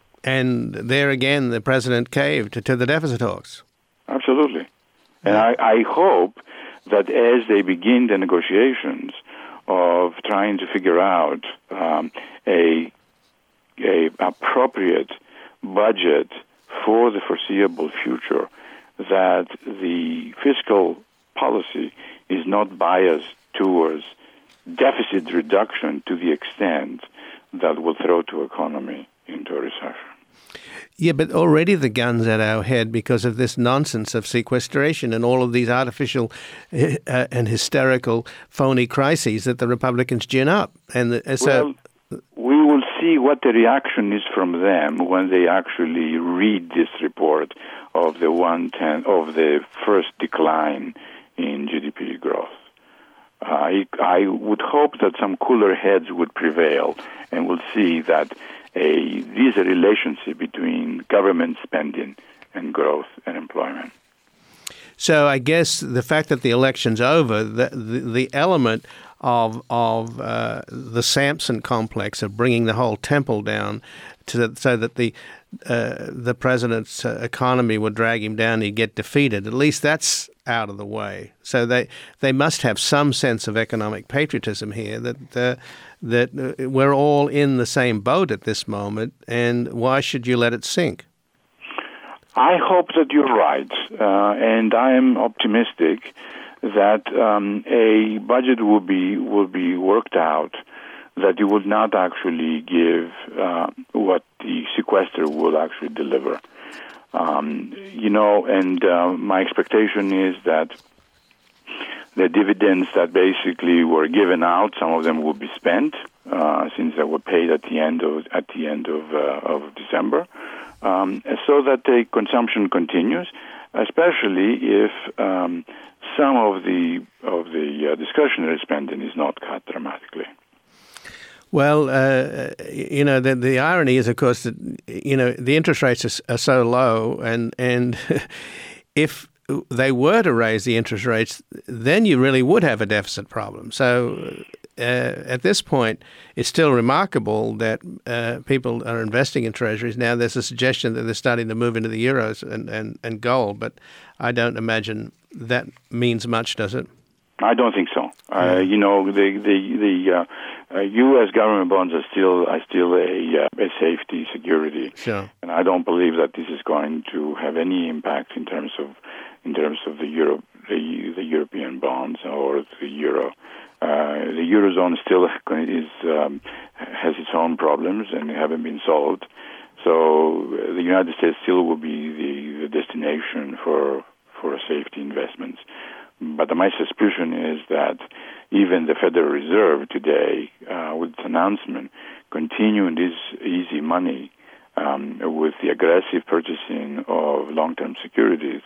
And there again, the president caved to, to the deficit hawks. Absolutely, and I, I hope that as they begin the negotiations of trying to figure out um, a a appropriate budget for the foreseeable future that the fiscal policy is not biased towards deficit reduction to the extent that will throw the economy into a recession. Yeah, but already the gun's at our head because of this nonsense of sequestration and all of these artificial uh, and hysterical phony crises that the Republicans gin up. And the, uh, so, well, we will see what the reaction is from them when they actually read this report of the one tenth of the first decline in G D P growth. I, I would hope that some cooler heads would prevail, and we'll see that a there is a relationship between government spending and growth and employment. So I guess the fact that the election's over, the the, the element of of uh, the Samson complex of bringing the whole temple down, to the, so that the uh, the president's uh, economy would drag him down, he'd get defeated. At least that's out of the way. So they they must have some sense of economic patriotism here, that uh, that uh, we're all in the same boat at this moment, and why should you let it sink? I hope that you're right, uh, and I am optimistic that um, a budget will be will be worked out that it will not actually give uh, what the sequester will actually deliver. Um, you know, and uh, my expectation is that the dividends that basically were given out, some of them will be spent uh, since they were paid at the end of at the end of uh, of December, um, so that the consumption continues, especially if um, some of the of the uh, discretionary spending is not cut dramatically. Well, uh, you know, the, the irony is, of course, that, you know, the interest rates are, are so low, and and if they were to raise the interest rates, then you really would have a deficit problem. So uh, at this point, it's still remarkable that uh, people are investing in treasuries. Now there's a suggestion that they're starting to move into the euros and, and, and gold, but I don't imagine that means much, does it? I don't think so. Uh, you know, the the the uh, uh, U S government bonds are still are still a uh, a safety security, sure. And I don't believe that this is going to have any impact in terms of in terms of the Euro the, the European bonds or the euro. Uh, the eurozone still is um, has its own problems and haven't been solved. So uh, the United States still will be the, the destination for for safety investments. But my suspicion is that even the Federal Reserve today, uh, with its announcement, continuing this easy money um, with the aggressive purchasing of long-term securities,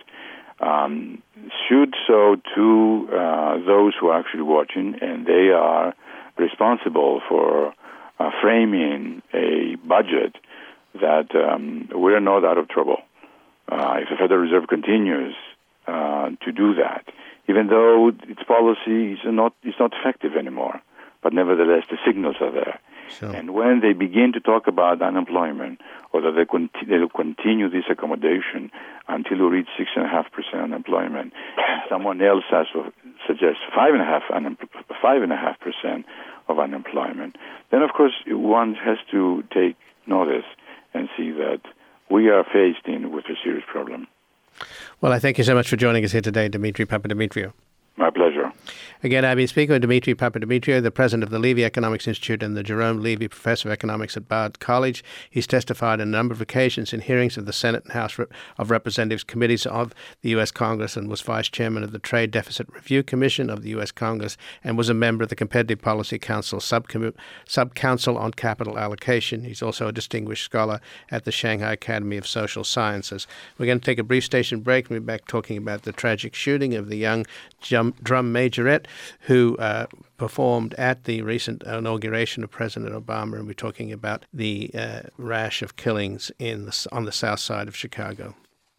um, should so to uh, those who are actually watching, and they are responsible for uh, framing a budget that um, we're not out of trouble. Uh, if the Federal Reserve continues uh, to do that, even though its policy is not is not effective anymore, but nevertheless the signals are there. Sure. And when they begin to talk about unemployment, or that they, conti- they will continue this accommodation until we reach six and a half percent unemployment, and someone else has to suggest five and a half un- five and a half percent of unemployment, then of course one has to take notice and see that we are faced in with a serious problem. Well, I thank you so much for joining us here today, Dimitri Papadimitriou. My pleasure. Again, I've been speaking with Dimitri Papadimitriou, the president of the Levy Economics Institute and the Jerome Levy Professor of Economics at Bard College. He's testified on a number of occasions in hearings of the Senate and House of Representatives committees of the U S Congress, and was vice chairman of the Trade Deficit Review Commission of the U S Congress, and was a member of the Competitive Policy Council Subcom- Subcouncil on Capital Allocation. He's also a distinguished scholar at the Shanghai Academy of Social Sciences. We're going to take a brief station break and we'll be back talking about the tragic shooting of the young drum, drum majorette who uh, performed at the recent inauguration of President Obama, and we're talking about the uh, rash of killings in the, on the south side of Chicago.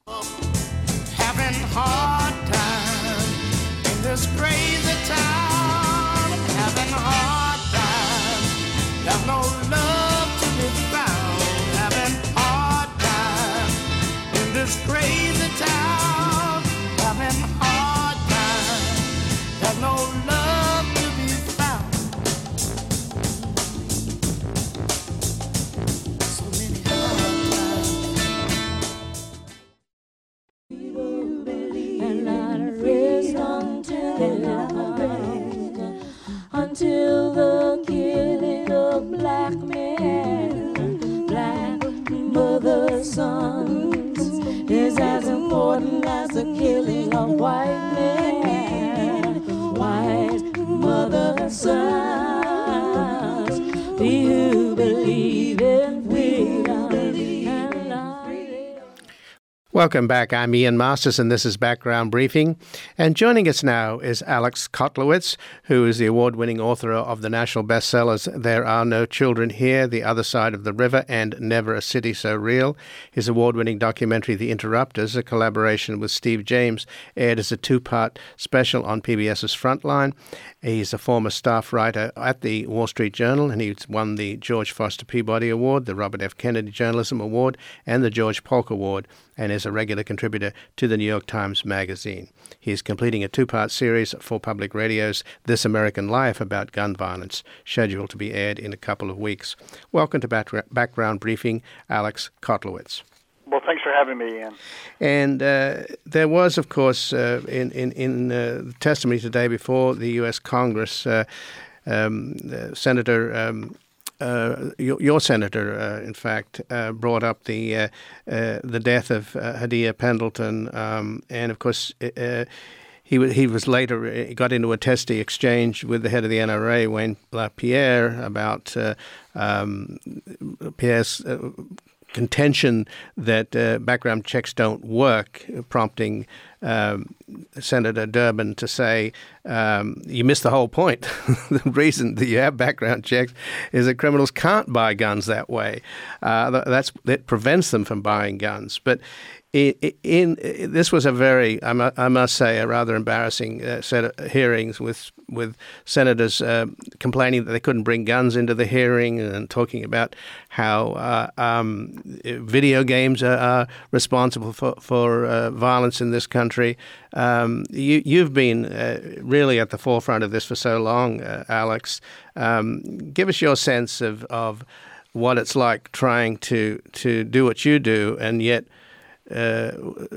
Having hard time in this crazy town, having hard time, there's no love to be found, having hard time in this crazy town, having hard time, there's no love to be found. So many hard times. is as important as the killing of white men, white mother and sons. We who believe in freedom and love. Welcome back. I'm Ian Masters, and this is Background Briefing. And joining us now is Alex Kotlowitz, who is the award-winning author of the national bestsellers There Are No Children Here, The Other Side of the River, and Never a City So Real. His award-winning documentary, The Interrupters, a collaboration with Steve James, aired as a two-part special on PBS's Frontline. He's a former staff writer at the Wall Street Journal, and he's won the George Foster Peabody Award, the Robert F. Kennedy Journalism Award, and the George Polk Award, and is a regular contributor to the New York Times Magazine. He is completing a two-part series for Public Radio's This American Life about gun violence, scheduled to be aired in a couple of weeks. Welcome to Background Briefing, Alex Kotlowitz. Well, thanks for having me, Ian. And uh, there was, of course, uh, in, in, in uh, testimony today before the U S Congress, uh, um, uh, Senator... Um, Uh, your, your senator, uh, in fact, uh, brought up the uh, uh, the death of uh, Hadia Pendleton, um, and of course, uh, he was he was later he got into a testy exchange with the head of the N R A, Wayne LaPierre, about uh, um, Pierre's uh, contention that uh, background checks don't work, prompting um, Senator Durbin to say, um, you missed the whole point. The reason that you have background checks is that criminals can't buy guns that way. Uh, that's that prevents them from buying guns. But in, in, in this was a very, I, mu- I must say, a rather embarrassing uh, set of hearings with with senators uh, complaining that they couldn't bring guns into the hearing and talking about how uh, um, video games are, are responsible for, for uh, violence in this country. Um, you, you've been uh, really at the forefront of this for so long, uh, Alex. Um, give us your sense of, of what it's like trying to, to do what you do and yet uh,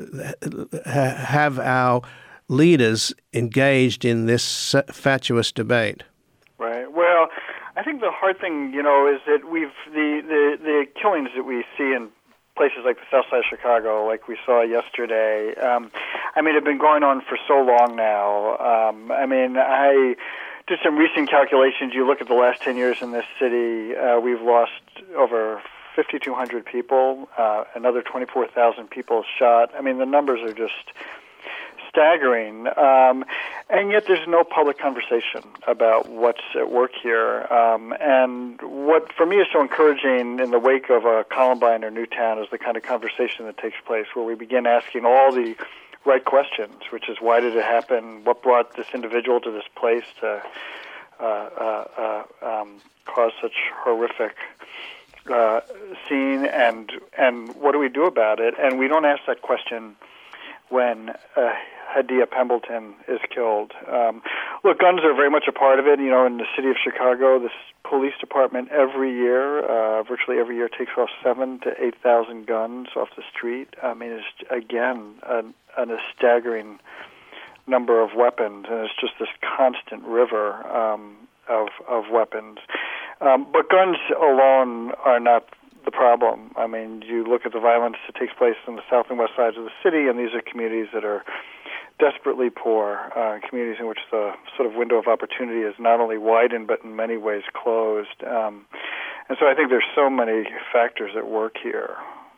ha- have our leaders engaged in this fatuous debate. Right. Well, I think the hard thing, you know, is that we've the, the, the killings that we see in places like the South Side of Chicago, like we saw yesterday, um, I mean, have been going on for so long now. Um, I mean, I did some recent calculations. You look at the last ten years in this city, uh, we've lost over fifty-two hundred people, uh, another twenty-four thousand people shot. I mean, the numbers are just staggering, um, and yet there's no public conversation about what's at work here. Um, and what, for me, is so encouraging in the wake of a Columbine or Newtown is the kind of conversation that takes place where we begin asking all the right questions, which is why did it happen, what brought this individual to this place to uh, uh, uh, um, cause such horrific uh, scene, and and what do we do about it? And we don't ask that question when uh, Hadia Pendleton is killed. Um, look, guns are very much a part of it. You know, in the city of Chicago, the police department every year, uh, virtually every year, takes off seven to eight thousand guns off the street. I mean, it's again a, a staggering number of weapons, and it's just this constant river um, of of weapons. Um, but guns alone are not the problem. I mean, you look at the violence that takes place in the south and west sides of the city, and these are communities that are desperately poor, uh, communities in which the sort of window of opportunity is not only widened but in many ways closed. Um, and so I think there's so many factors at work here.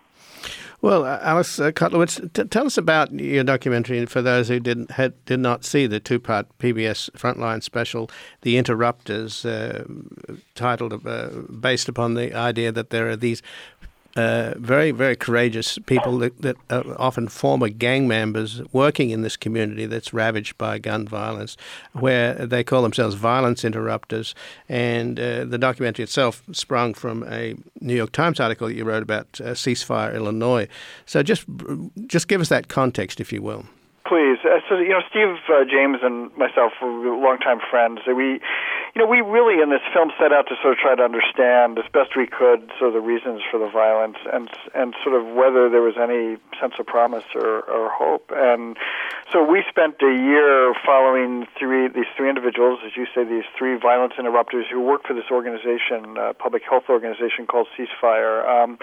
Well, uh, Alex uh, Kotlowitz, t- tell us about your documentary for those who didn't had, did not see the two-part P B S Frontline special, The Interrupters, uh, titled uh, based upon the idea that there are these uh, very, very courageous people that, that are often former gang members working in this community that's ravaged by gun violence, where they call themselves violence interrupters. And uh, the documentary itself sprung from a New York Times article that you wrote about uh, Ceasefire Illinois. So just just give us that context, if you will. Please. Uh, so, you know, Steve uh, James and myself were longtime friends. We, you know, we really in this film set out to sort of try to understand as best we could sort of the reasons for the violence and and sort of whether there was any sense of promise or, or hope. And so we spent a year following three these three individuals, as you say, these three violence interrupters who work for this organization, uh, public health organization called Ceasefire. Um,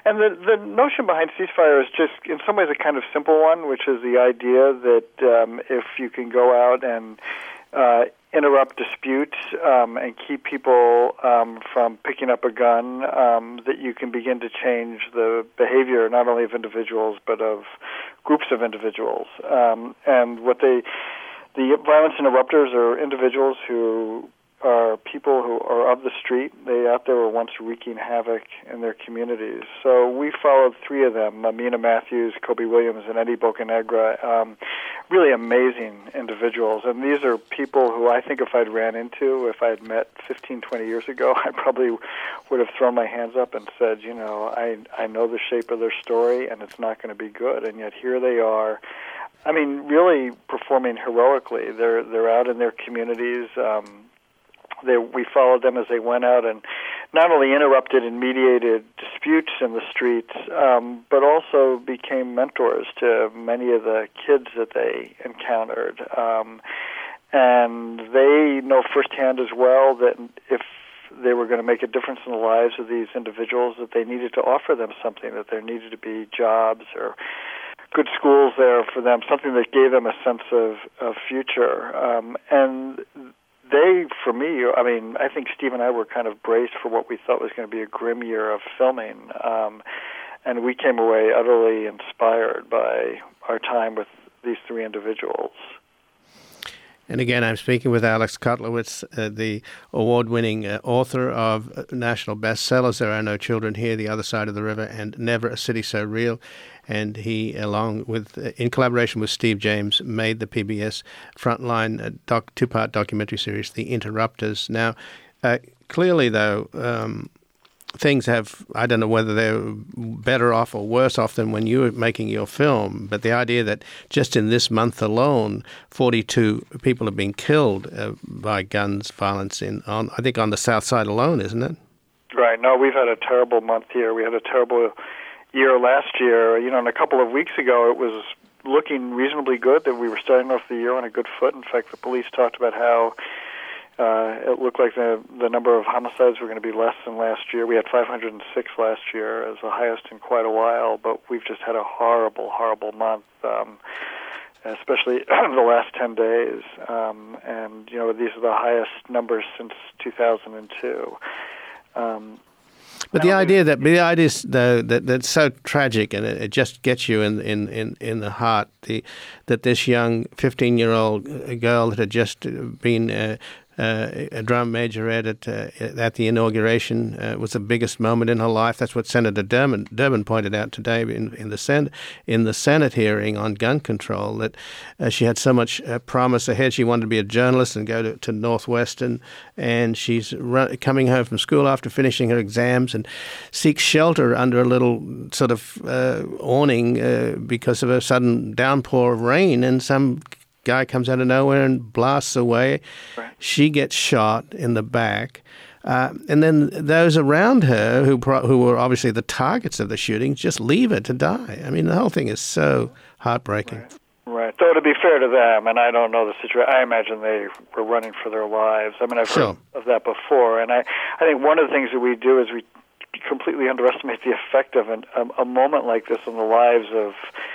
and the the notion behind ceasefire is just, in some ways, a kind of simple one, which is the idea that um, if you can go out and uh, interrupt disputes um, and keep people um, from picking up a gun, um, that you can begin to change the behavior not only of individuals but of groups of individuals. Um, and what they, the violence interrupters are individuals who are people who are of the street. They out there were once wreaking havoc in their communities. So we followed three of them, Amina Matthews, Kobe Williams, and Eddie Bocanegra, um, really amazing individuals. And these are people who I think if I'd ran into, if I had met fifteen, twenty years ago, I probably would have thrown my hands up and said, you know, I, I know the shape of their story and it's not going to be good. And yet here they are. I mean, really performing heroically. They're, they're out in their communities. Um, They, we followed them as they went out and not only interrupted and mediated disputes in the streets, um, but also became mentors to many of the kids that they encountered. Um, and they know firsthand as well that if they were going to make a difference in the lives of these individuals, that they needed to offer them something, that there needed to be jobs or good schools there for them, something that gave them a sense of, of future. Um, and They, for me, I mean, I think Steve and I were kind of braced for what we thought was going to be a grim year of filming, um, and we came away utterly inspired by our time with these three individuals. And again, I'm speaking with Alex Kotlowitz, uh, the award-winning uh, author of national bestsellers, There Are No Children Here, The Other Side of the River, and Never a City So Real. And he, along with, uh, in collaboration with Steve James, made the P B S Frontline uh, doc, two-part documentary series, The Interrupters. Now, uh, clearly, though, um, things have, I don't know whether they're better off or worse off than when you were making your film, but the idea that just in this month alone, forty-two people have been killed uh, by guns violence in, on, I think on the south side alone, isn't it? Right. No, we've had a terrible month here. We had a terrible year last year. You know, and a couple of weeks ago, it was looking reasonably good that we were starting off the year on a good foot. In fact, the police talked about how Uh, it looked like the the number of homicides were going to be less than last year. We had five hundred six last year, as the highest in quite a while, but we've just had a horrible, horrible month, um, especially the last ten days. Um, and, you know, these are the highest numbers since two thousand two. Um, But the idea that the idea is though that that's so tragic, and it, it just gets you in in, in, in the heart. The that this young fifteen year old girl that had just been uh, uh, a drum majorette at uh, at the inauguration uh, was the biggest moment in her life. That's what Senator Durbin Durbin pointed out today in in the Senate in the Senate hearing on gun control. That uh, she had so much uh, promise ahead. She wanted to be a journalist and go to, to Northwestern, and she's run, coming home from school after finishing her exams and seeks shelter under a little sort of uh, awning uh, because of a sudden downpour of rain, and some guy comes out of nowhere and blasts away. Right. She gets shot in the back. Uh, and then those around her, who pro- who were obviously the targets of the shooting, just leave her to die. I mean, the whole thing is so heartbreaking. Right. Right. So to be fair to them, and I don't know the situation, I imagine they were running for their lives. I mean, I've sure. heard of that before. And I, I think one of the things that we do is we completely underestimate the effect of an, a, a moment like this on the lives of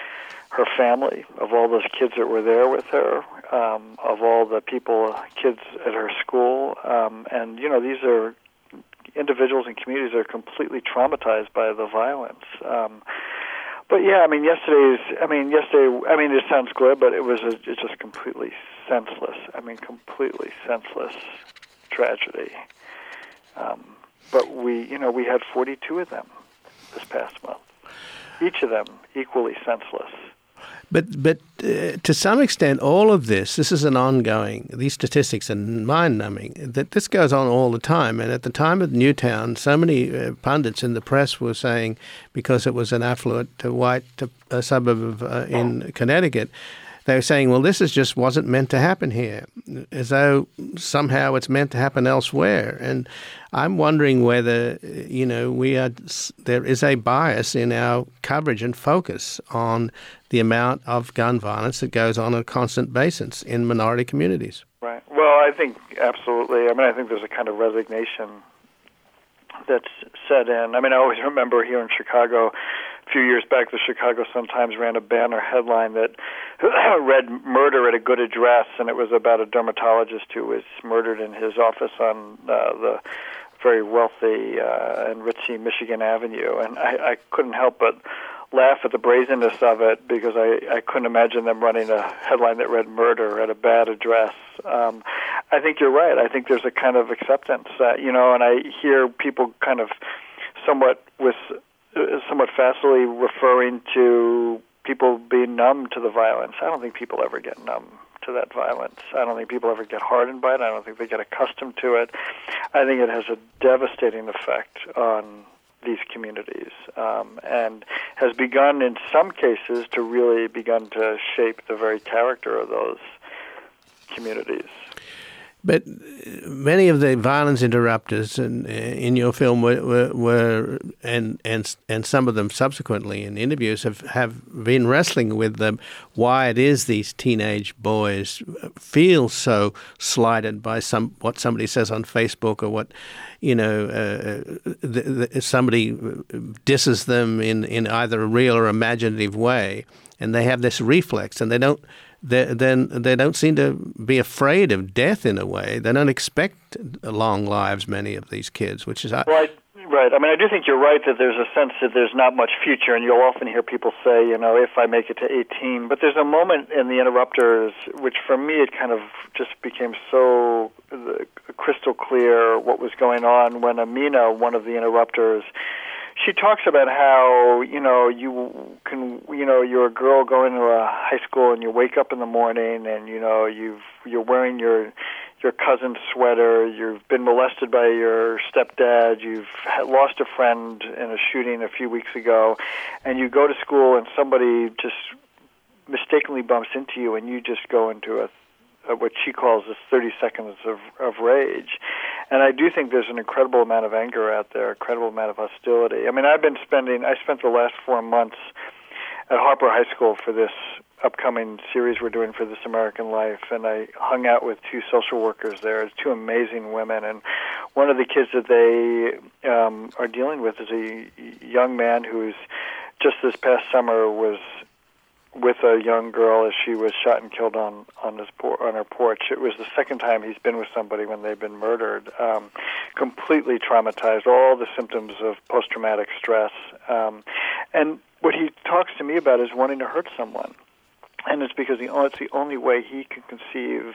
her family, of all those kids that were there with her, um, of all the people, kids at her school. Um, and, you know, these are individuals and communities that are completely traumatized by the violence. Um, but, yeah, I mean, yesterday's, I mean, yesterday, I mean, it sounds glib, but it was a, it's just completely senseless. I mean, completely senseless tragedy. Um, but we, you know, we had forty-two of them this past month. Each of them equally senseless. But but uh, to some extent, all of this, this is an ongoing, these statistics are mind-numbing, that this goes on all the time. And at the time of Newtown, so many uh, pundits in the press were saying, because it was an affluent uh, white uh, suburb of, uh, in Connecticut, they were saying, well, this is just wasn't meant to happen here, as though somehow it's meant to happen elsewhere. And I'm wondering whether, you know, we are, there is a bias in our coverage and focus on the amount of gun violence that goes on on a constant basis in minority communities. Right. Well, I think absolutely. I mean, I think there's a kind of resignation that's set in. I mean, I always remember here in Chicago, a few years back, the Chicago Sun-Times ran a banner headline that read "Murder at a Good Address," and it was about a dermatologist who was murdered in his office on uh, the very wealthy uh, and ritzy Michigan Avenue. And I, I couldn't help but laugh at the brazenness of it, because I, I couldn't imagine them running a headline that read "Murder at a Bad Address." Um, I think you're right. I think there's a kind of acceptance, uh, you know, and I hear people kind of somewhat with uh, somewhat facilely referring to people being numb to the violence. I don't think people ever get numb to that violence. I don't think people ever get hardened by it. I don't think they get accustomed to it. I think it has a devastating effect on these communities, um, and has begun in some cases to really begun to shape the very character of those communities. But many of the violence interrupters in, in your film were, were, were and and and some of them subsequently in interviews have, have been wrestling with them, why it is these teenage boys feel so slighted by some what somebody says on Facebook, or what, you know, uh, the, the, somebody disses them in, in either a real or imaginative way, and they have this reflex, and they don't. They, then they don't seem to be afraid of death in a way. They don't expect long lives, many of these kids, which is... Right, right. I mean, I do think you're right that there's a sense that there's not much future, and you'll often hear people say, you know, if I make it to eighteen. But there's a moment in The Interrupters, which for me it kind of just became so uh, crystal clear what was going on when Amina, one of the Interrupters, she talks about how, you know, you can, you know, you're a girl going to a high school and you wake up in the morning and, you know, you've, you're wearing your your cousin's sweater, you've been molested by your stepdad, you've lost a friend in a shooting a few weeks ago, and you go to school and somebody just mistakenly bumps into you and you just go into a what she calls this thirty seconds of, of rage. And I do think there's an incredible amount of anger out there, incredible amount of hostility. I mean, I've been spending, I spent the last four months at Harper High School for this upcoming series we're doing for This American Life, and I hung out with two social workers there, two amazing women, and one of the kids that they um, are dealing with is a young man who's just this past summer was with a young girl as she was shot and killed on on his por- on her porch. It was the second time he's been with somebody when they've been murdered. Um, completely traumatized, all the symptoms of post-traumatic stress. Um, and what he talks to me about is wanting to hurt someone. And it's because the, it's the only way he can conceive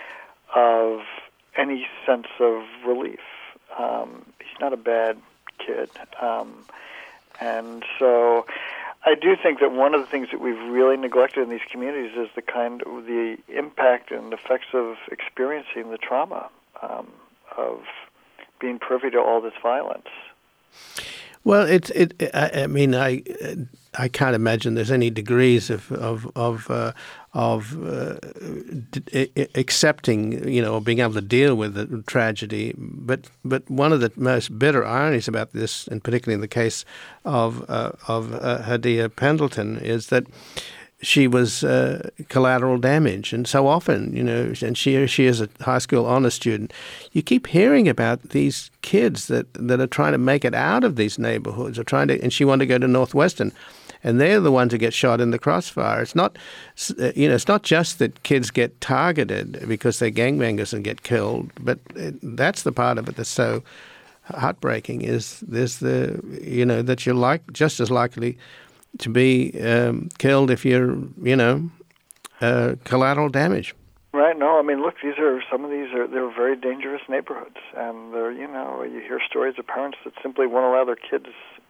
of any sense of relief. Um, he's not a bad kid. Um, and so I do think that one of the things that we've really neglected in these communities is the kind of the impact and effects of experiencing the trauma um, of being privy to all this violence. Well, it's it. I, I mean, I I can't imagine there's any degrees of of of uh, of uh, d- accepting, you know, or being able to deal with the tragedy. But but one of the most bitter ironies about this, and particularly in the case of uh, of uh, Hadia Pendleton, is that she was uh, collateral damage, and so often, you know, and she she is a high school honor student. You keep hearing about these kids that, that are trying to make it out of these neighborhoods, or trying to, and she wanted to go to Northwestern, and they're the ones who get shot in the crossfire. It's not, you know, it's not just that kids get targeted because they're gangbangers and get killed, but it, that's the part of it that's so heartbreaking. Is there's the, you know, that you're like just as likely to be um, killed if you're, you know, uh, collateral damage. Right. No, I mean, look, these are some of these are they're very dangerous neighborhoods, and they're, you know, you hear stories of parents that simply won't allow their kids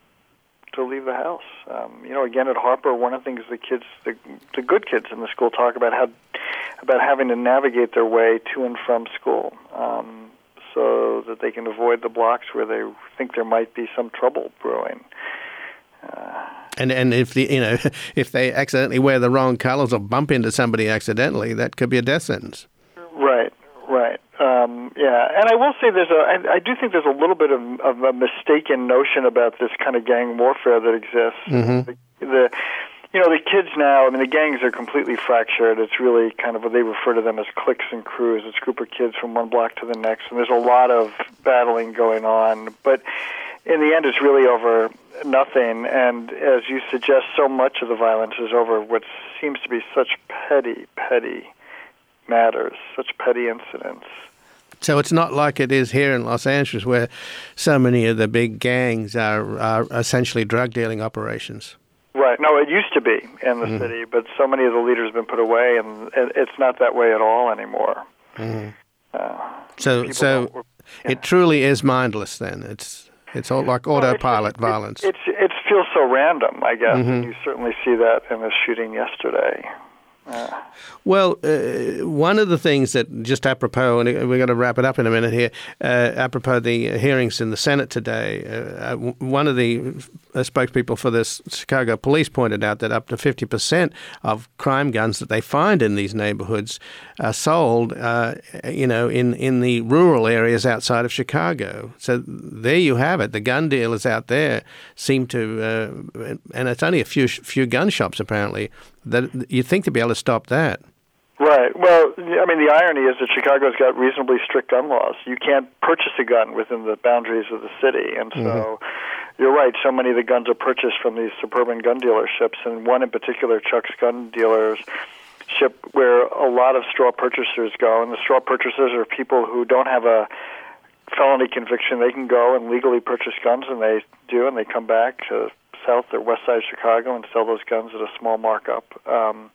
to leave the house. Um, you know, again at Harper, one of the things the kids, the, the good kids in the school, talk about how about having to navigate their way to and from school, um, so that they can avoid the blocks where they think there might be some trouble brewing. Uh, And and if the you know if they accidentally wear the wrong colors or bump into somebody accidentally, that could be a death sentence. Right, right, um, yeah. And I will say there's a I, I do think there's a little bit of, of a mistaken notion about this kind of gang warfare that exists. Mm-hmm. The, the you know the kids now. I mean, the gangs are completely fractured. It's really kind of what they refer to them as cliques and crews. It's a group of kids from one block to the next, and there's a lot of battling going on, but in the end, it's really over nothing. And as you suggest, so much of the violence is over what seems to be such petty, petty matters, such petty incidents. So it's not like it is here in Los Angeles, where so many of the big gangs are, are essentially drug dealing operations. Right. No, it used to be in the mm. city, but so many of the leaders have been put away, and it's not that way at all anymore. Mm. Uh, so, so yeah. It truly is mindless. Then it's it's all like autopilot well, it's, violence. It's it feels so random, I guess. Mm-hmm. You certainly see that in the shooting yesterday. Uh, well, uh, one of the things that, just apropos, and we're going to wrap it up in a minute here, uh, apropos the hearings in the Senate today, uh, one of the uh, spokespeople for the Chicago police pointed out that up to fifty percent of crime guns that they find in these neighborhoods are sold, uh, you know, in, in the rural areas outside of Chicago. So there you have it. The gun dealers out there seem to, uh, and it's only a few few gun shops apparently, that you'd think to be able to stop that. Right. Well, I mean, the irony is that Chicago's got reasonably strict gun laws. You can't purchase a gun within the boundaries of the city. And so mm-hmm. you're right, so many of the guns are purchased from these suburban gun dealerships, and one in particular, Chuck's Gun Dealers, ship where a lot of straw purchasers go. And the straw purchasers are people who don't have a felony conviction. They can go and legally purchase guns, and they do, and they come back to south or west side of Chicago and sell those guns at a small markup. Um,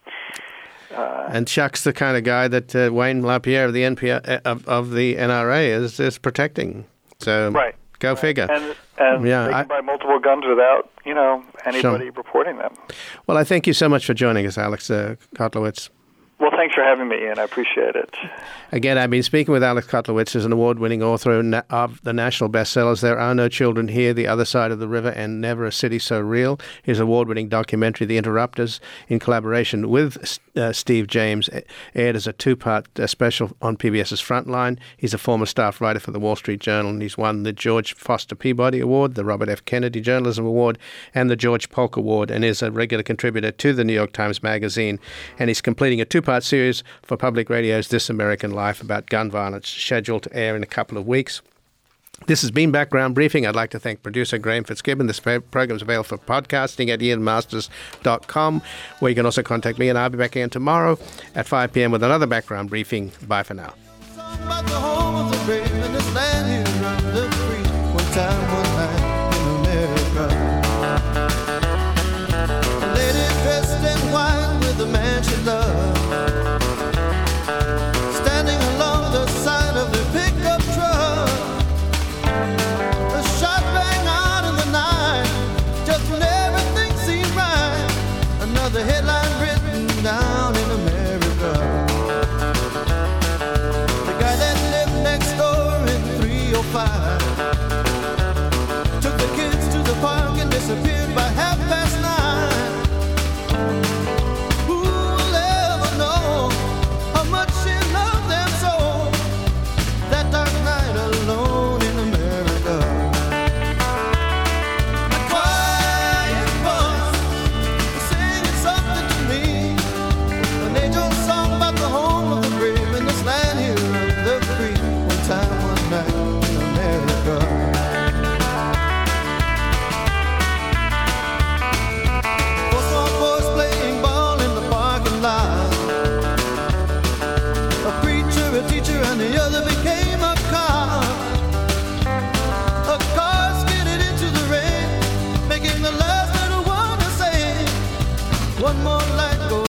uh, and Chuck's the kind of guy that uh, Wayne LaPierre of the N P R, of, of the N R A is is protecting. So right. Go right. figure. And, and yeah, they can I, buy multiple guns without, you know, anybody sure. reporting them. Well, I thank you so much for joining us, Alex uh, Kotlowitz. Well, thanks for having me, Ian. I appreciate it. Again, I've been speaking with Alex Kotlowitz, who's an award-winning author of the national bestsellers There Are No Children Here, The Other Side of the River, and Never a City So Real. His award-winning documentary, The Interrupters, in collaboration with uh, Steve James, aired as a two-part uh, special on P B S's Frontline. He's a former staff writer for the Wall Street Journal, and he's won the George Foster Peabody Award, the Robert F. Kennedy Journalism Award, and the George Polk Award, and is a regular contributor to the New York Times Magazine. And he's completing a two-part series for Public Radio's This American Life about gun violence, scheduled to air in a couple of weeks. This has been Background Briefing. I'd like to thank producer Graham Fitzgibbon. This program is available for podcasting at ian masters dot com, where you can also contact me, and I'll be back again tomorrow at five p.m. with another Background Briefing. Bye for now. About the home of the brave in this land here under free. One time, one night.